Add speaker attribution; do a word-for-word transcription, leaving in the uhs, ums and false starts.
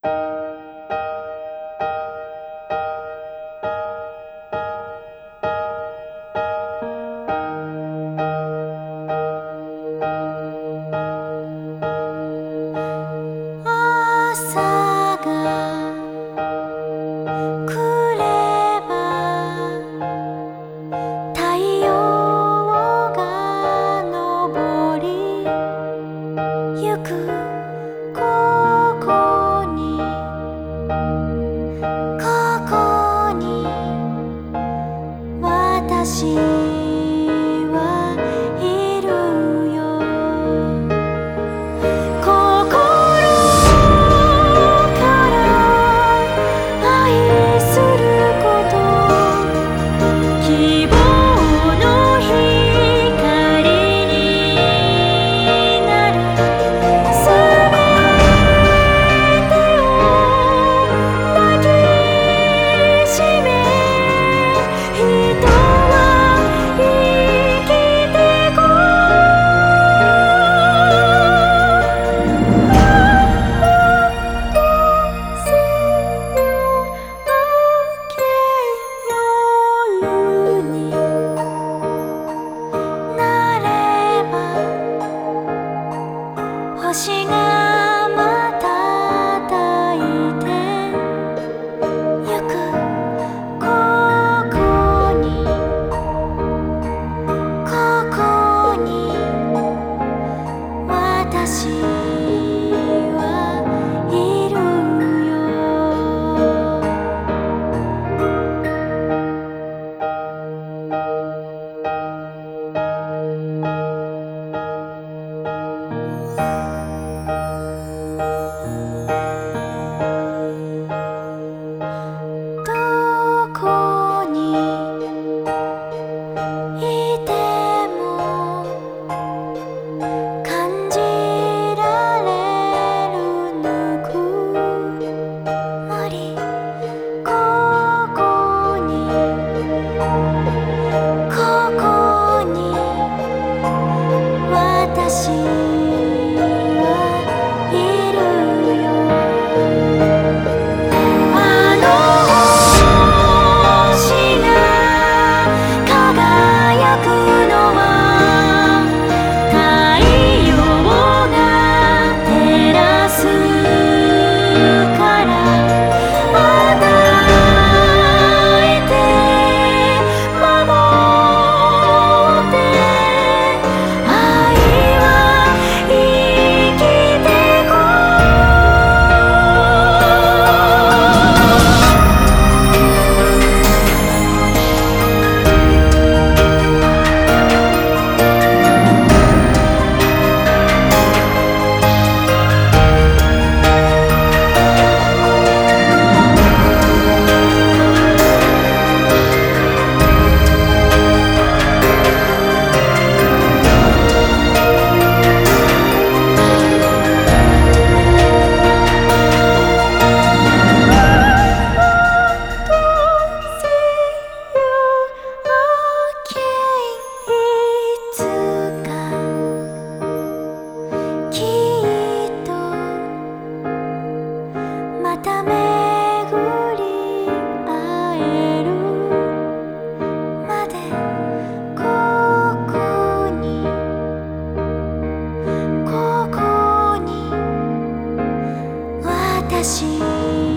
Speaker 1: 朝が来れば太陽が昇りゆくここにここに私はいるよ。心から愛すること希望の光になるすべてを抱きしめ人は生きてこうせよ明け夜になれば星がまたたいてゆくここにここに私はいるよ。どこにいても感じられるぬくもりここにここに私はいるよ。あの星が輝くのは太陽が照らすから与えて守って愛は生きてこまた巡り会えるまでここにここに私